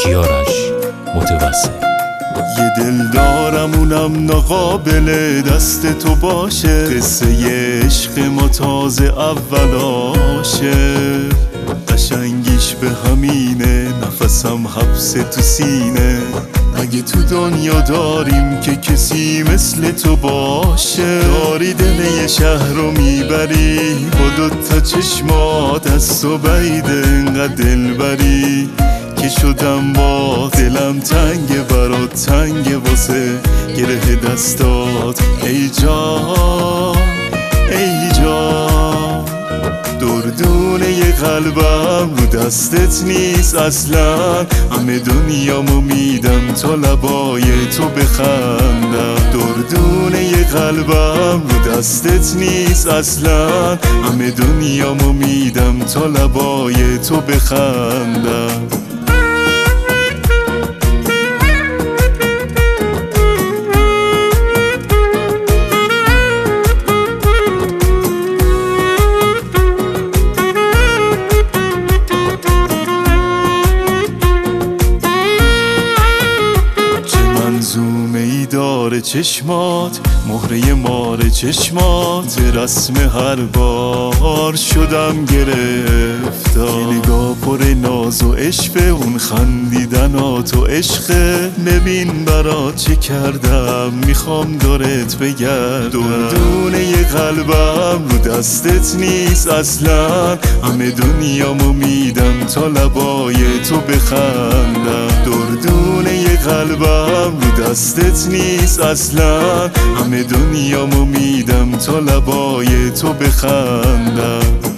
کیارش متوسل. یه دل دارم اونم ناقابل دست تو باشه، قصه عشق ما تازه اولاشه، قشنگیش به همینه، نفسم حبس تو سینه. اگه تو دنیا داریم که کسی مثل تو باشه، داری دل یه شهر رو میبری با دوتا چشمات، از تو بعیده انقدر دل بری که شدم با دلم تنگه برات، تنگه واسه گره دستات. ای جان ای جان، دردونه ی قلبم رو دستت نیست اصلا، همه دنیامو میدم تا لبای تو بخندم. دردونه ی قلبم رو دستت نیست اصلا، همه دنیامو میدم تا لبای تو بخندم. داره چشمات، مهره ماره چشمات، رسم هر بار شدم گرفتار. نگاه پر ناز و عشق، اون خندیدنات و عشقه، ببین برات چه کردم، میخوام دورت بگردم. دردونه ی قلبم رو دستت نیست اصلا، همه دنیامو میدم تا لبای تو بخندم. دردونه ی قلبم رو دستت نیست اصلا، همه دنیامو میدم تا لبای تو بخندم.